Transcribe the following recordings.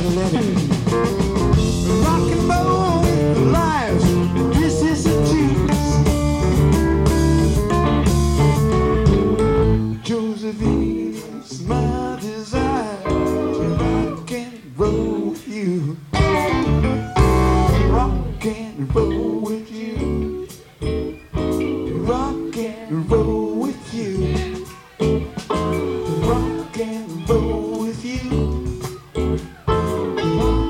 Rock and roll life, this is a juice. Josephine, it's my desire to rock and roll with you. Rock and roll with you. Rock and roll with you. Rock and roll with you.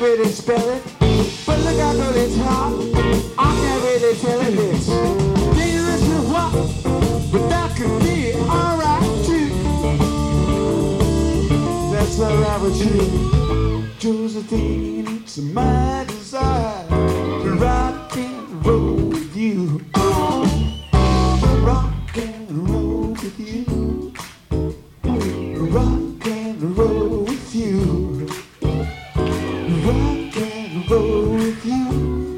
really spell it, but look how good it's hot. I can't really tell it. It's dangerous to walk, but that could be alright too. That's alright with you, Josephine. It's my desire to rock and roll with you. Rock and roll with you. Rock and roll with you. Rock and roll with you.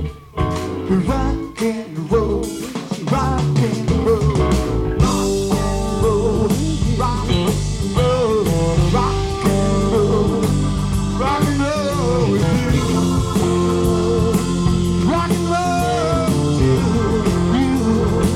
Rock and roll. Rock and roll. Rock and roll. Rock and roll. Rock and roll with you. Rock and roll with you.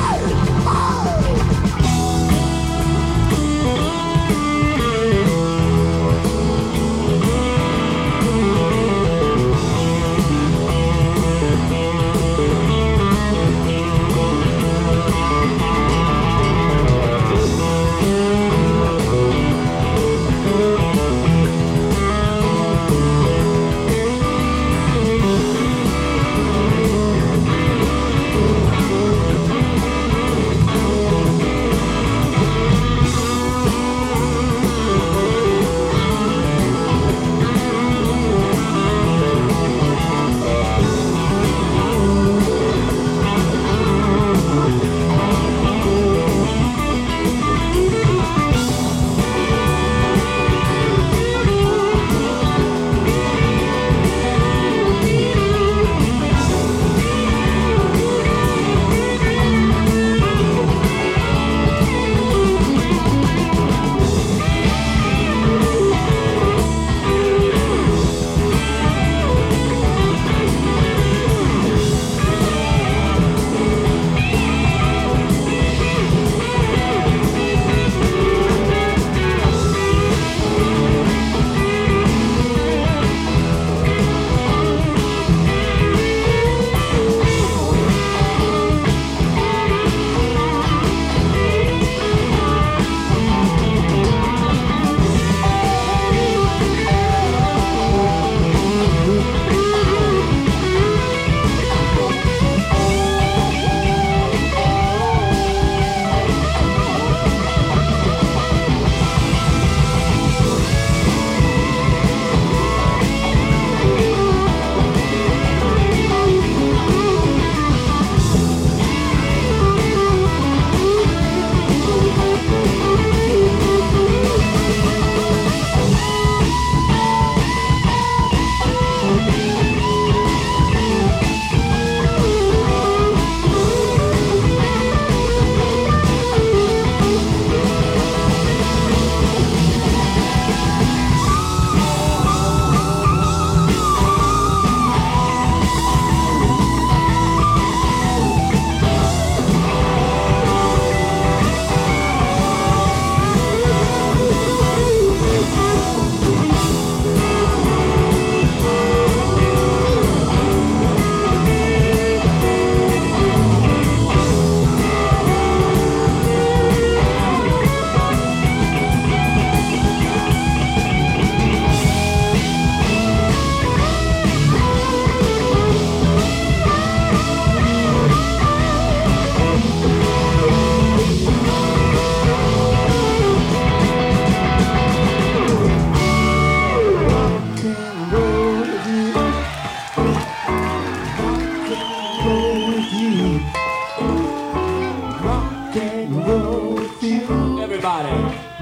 Everybody.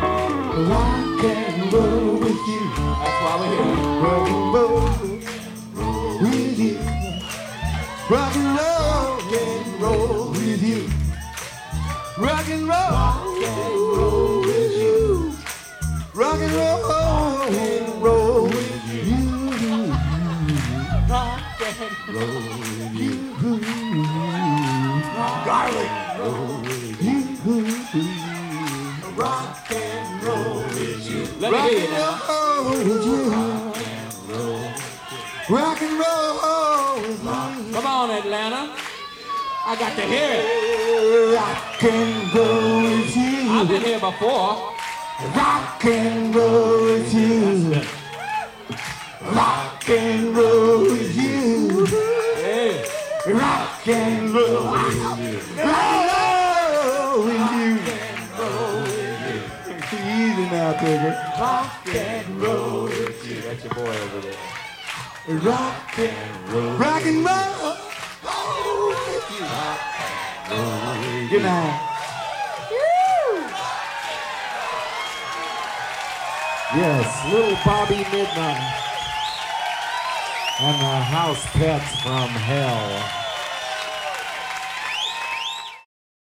Rock and roll with you. That's why we're here. Rock and roll with you. Rock and roll with you. Rock and roll with you. Rock and roll with you. Rock and Roll with you. Garlic. Roll with you. Rock and roll with you. Let me hear you now. Roll with you. Rock and roll with you. Come on, Atlanta. I got to hear it. Rock and roll with you. I've been here before. Rock and roll with you. rock and roll with you. Hey. Rock and roll. Rock and roll with you. Easy now, Tigger. Rock and roll with you. That's your boy over there. Rock and roll. Rock and roll. Good night. Yes, Little Bobby Midnight and the House Pets from Hell.